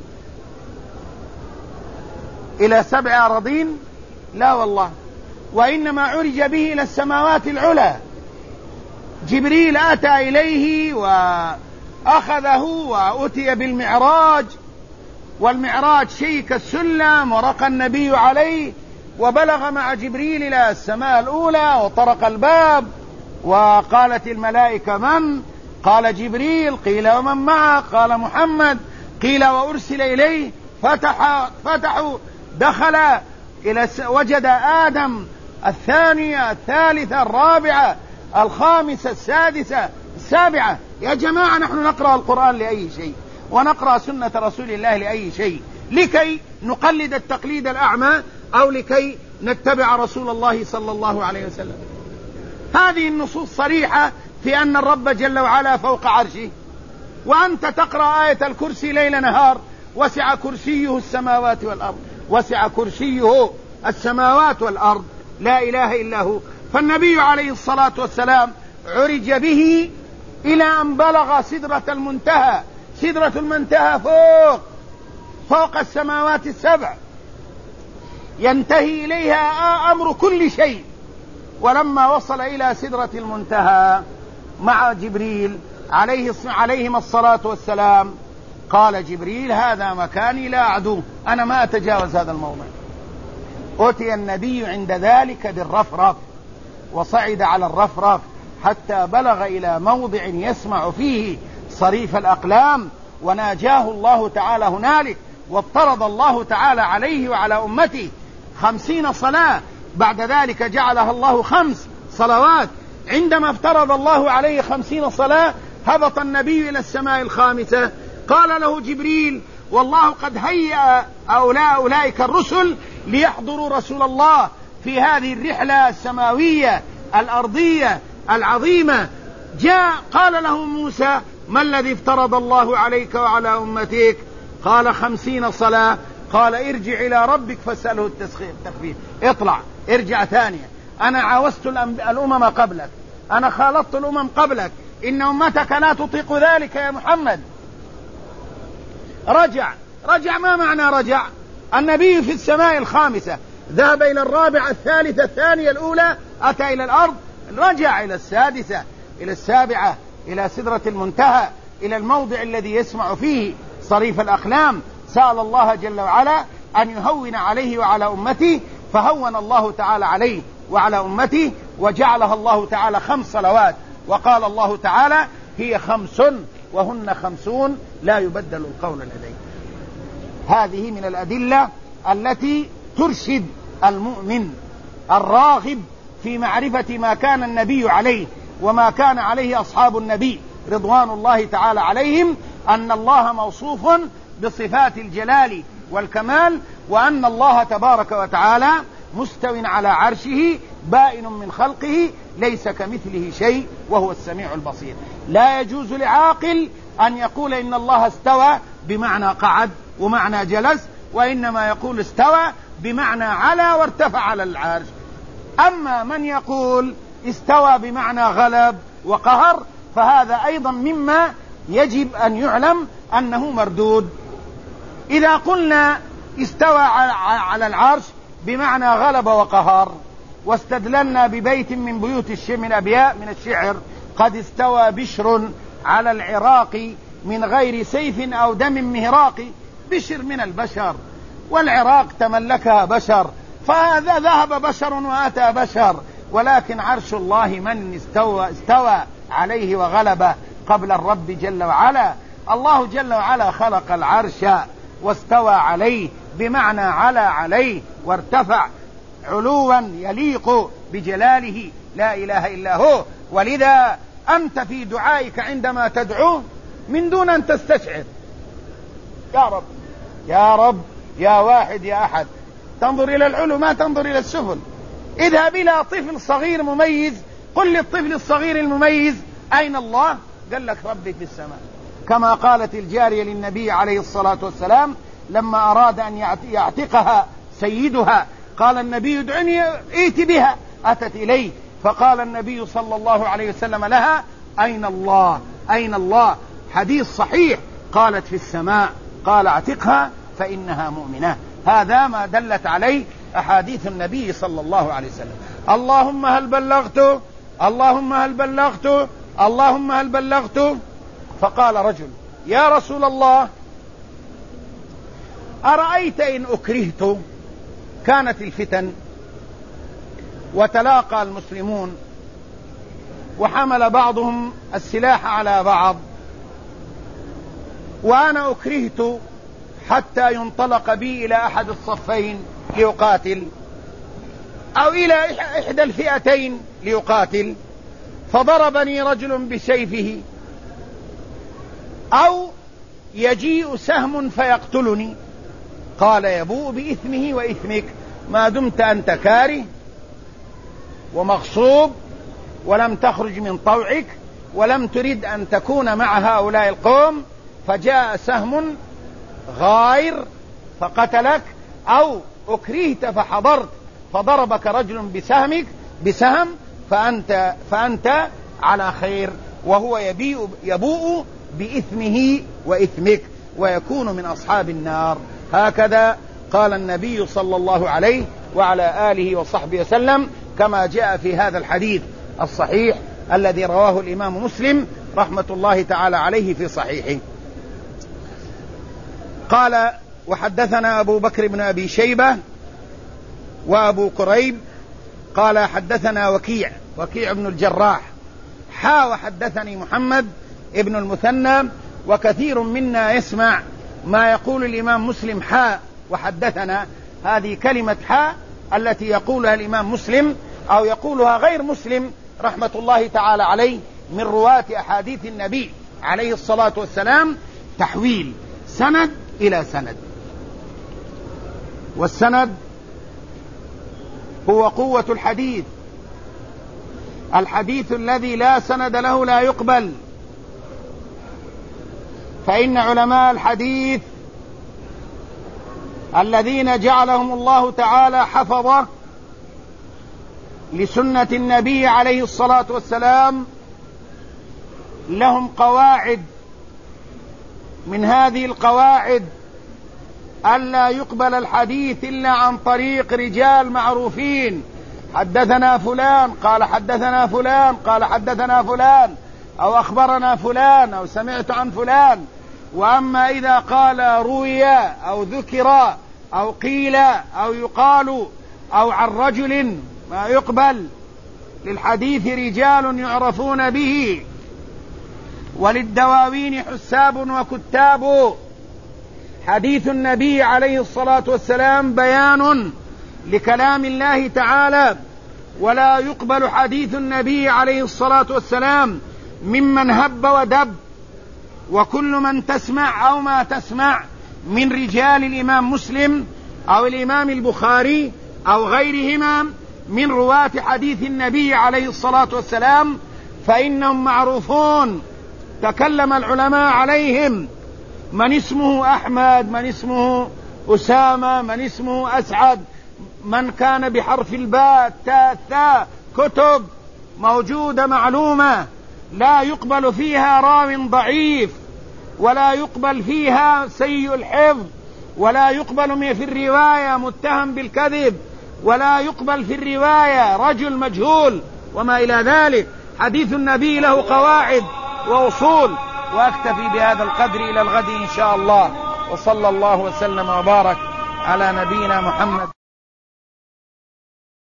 إلى سبع أراضين، لا والله، وإنما عرج به إلى السماوات العلى. جبريل أتى إليه وأخذه وأتي بالمعراج، والمعراج شيك السلم ورقى النبي عليه، وبلغ مع جبريل إلى السماء الأولى وطرق الباب، وقالت الملائكة: من؟ قال: جبريل. قيل: ومن معه؟ قال: محمد. قيل: وأرسل إليه. فتح فتحوا دخل إلى وجد آدم، الثانية الثالثة الرابعة الخامسة السادسة السابعة. يا جماعة، نحن نقرأ القرآن لأي شيء، ونقرأ سنة رسول الله لأي شيء، لكي نقلد التقليد الأعمى أو لكي نتبع رسول الله صلى الله عليه وسلم. هذه النصوص صريحة في أن الرب جل وعلا فوق عرشه، وأنت تقرأ آية الكرسي ليل نهار: وسع كرسيه السماوات والأرض، وسع كرسيه السماوات والأرض، لا إله إلا هو. فالنبي عليه الصلاة والسلام عرج به إلى أن بلغ سدرة المنتهى. سدرة المنتهى فوق فوق السماوات السبع، ينتهي إليها أمر كل شيء. ولما وصل إلى سدرة المنتهى مع جبريل عليه عليهما الصلاة والسلام، قال جبريل: هذا مكاني لا أعدوه، أنا ما أتجاوز هذا الموضع. أتي النبي عند ذلك بالرفرف، وصعد على الرفرف حتى بلغ إلى موضع يسمع فيه صريف الأقلام، وناجاه الله تعالى هنالك، وافترض الله تعالى عليه وعلى أمته خمسين صلاة. بعد ذلك جعلها الله خمس صلوات. عندما افترض الله عليه خمسين صلاة، هبط النبي إلى السماء الخامسة قال له جبريل: والله قد هيأ أولاء أولئك الرسل ليحضروا رسول الله في هذه الرحلة السماوية الأرضية العظيمة. جاء قال له موسى: ما الذي افترض الله عليك وعلى أمتك؟ قال: خمسين صلاة. قال: ارجع إلى ربك فاسأله التخفيف. اطلع ارجع ثانية، أنا عاوزت الأمم قبلك، أنا خالطت الأمم قبلك، إن أمتك لا تطيق ذلك يا محمد. رجع رجع ما معنى رجع؟ النبي في السماء الخامسة ذهب إلى الرابعة الثالثة الثانية الأولى، أتى إلى الأرض، رجع إلى السادسة إلى السابعة إلى سدرة المنتهى، إلى الموضع الذي يسمع فيه صريف الأقلام. سأل الله جل وعلا أن يهون عليه وعلى أمته، فهون الله تعالى عليه وعلى أمته، وجعلها الله تعالى خمس صلوات. وقال الله تعالى: هي خمس وهن خمسون لا يبدل القول لدي. هذه من الأدلة التي ترشد المؤمن الراغب في معرفة ما كان النبي عليه وما كان عليه أصحاب النبي رضوان الله تعالى عليهم، أن الله موصوف بصفات الجلال والكمال، وأن الله تبارك وتعالى مستو على عرشه بائن من خلقه ليس كمثله شيء وهو السميع البصير. لا يجوز لعاقل أن يقول إن الله استوى بمعنى قعد ومعنى جلس، وإنما يقول استوى بمعنى علا وارتفع على العرش. أما من يقول استوى بمعنى غلب وقهر فهذا أيضا مما يجب أن يعلم أنه مردود. إذا قلنا استوى على العرش بمعنى غلب وقهر، واستدللنا ببيت من بيوت الشعر من أبياء من الشعر: قد استوى بشر على العراق من غير سيف أو دم مهراق. بشر من البشر، والعراق تملكها بشر، فهذا ذهب بشر وأتى بشر، ولكن عرش الله من استوى, استوى عليه وغلب قبل الرب جل وعلا. الله جل وعلا خلق العرش واستوى عليه بمعنى علا عليه وارتفع علوا يليق بجلاله لا إله إلا هو. ولذا أنت في دعائك عندما تدعو من دون أن تستشعر: يا رب يا رب يا واحد يا أحد، تنظر إلى العلو ما تنظر إلى السفل. اذهب إلى طفل صغير مميز، قل للطفل الصغير المميز: أين الله؟ قال لك: ربي في السماء. كما قالت الجارية للنبي عليه الصلاة والسلام لما أراد أن يعتقها سيدها، قال النبي: ادعني ائت بها. أتت إليه فقال النبي صلى الله عليه وسلم لها: أين الله؟ أين الله؟ حديث صحيح. قالت: في السماء. قال: اعتقها فإنها مؤمنة. هذا ما دلت عليه أحاديث النبي صلى الله عليه وسلم. اللهم هل بلغت؟ اللهم هل بلغت؟ اللهم هل بلغت؟ فقال رجل: يا رسول الله، أرأيت إن أكرهت؟ كانت الفتن وتلاقى المسلمون وحمل بعضهم السلاح على بعض، وأنا أكرهت حتى ينطلق بي إلى أحد الصفين ليقاتل، أو إلى إحدى الفئتين ليقاتل، فضربني رجل بسيفه، أو يجيء سهم فيقتلني. قال: يبوء بإثمه وإثمك ما دمت أنت كاره ومغصوب ولم تخرج من طوعك ولم ترد أن تكون مع هؤلاء القوم، فجاء سهم غائر فقتلك، أو أكرهت فحضرت فضربك رجل بسهمك بسهم فأنت, فأنت على خير، وهو يبيء يبوء بإثمه وإثمك ويكون من أصحاب النار. هكذا قال النبي صلى الله عليه وعلى آله وصحبه وسلم، كما جاء في هذا الحديث الصحيح الذي رواه الإمام مسلم رحمة الله تعالى عليه في صحيحه. قال: وحدثنا أبو بكر بن أبي شيبة وأبو كريب قال: حدثنا وكيع وكيع بن الجراح حا وحدثني محمد ابن المثنى. وكثير منا يسمع ما يقول الإمام مسلم حا وحدثنا، هذه كلمة حا التي يقولها الإمام مسلم أو يقولها غير مسلم رحمة الله تعالى عليه من رواة أحاديث النبي عليه الصلاة والسلام، تحويل سند إلى سند. والسند هو قوة الحديث، الحديث الذي لا سند له لا يقبل. فإن علماء الحديث الذين جعلهم الله تعالى حفظة لسنة النبي عليه الصلاة والسلام لهم قواعد، من هذه القواعد ألا يقبل الحديث إلا عن طريق رجال معروفين. حدثنا فلان قال حدثنا فلان قال حدثنا فلان، أو أخبرنا فلان، أو سمعت عن فلان. وأما إذا قال روي أو ذكر أو قيل أو يقال أو عن رجل ما يقبل. للحديث رجال يعرفون به، وللدواوين حساب وكتاب. حديث النبي عليه الصلاة والسلام بيان لكلام الله تعالى، ولا يقبل حديث النبي عليه الصلاة والسلام ممن هب ودب. وكل من تسمع أو ما تسمع من رجال الإمام مسلم أو الإمام البخاري أو غيرهما من رواة حديث النبي عليه الصلاة والسلام فإنهم معروفون، تكلم العلماء عليهم. من اسمه أحمد، من اسمه أسامة، من اسمه أسعد، من كان بحرف الباء تاء ثاء، كتب موجودة معلومة لا يقبل فيها راو ضعيف، ولا يقبل فيها سيء الحفظ، ولا يقبل في الرواية متهم بالكذب، ولا يقبل في الرواية رجل مجهول وما إلى ذلك. حديث النبي له قواعد وأصول. وأكتفي بهذا القدر إلى الغد إن شاء الله، وصلى الله وسلم وبارك على نبينا محمد.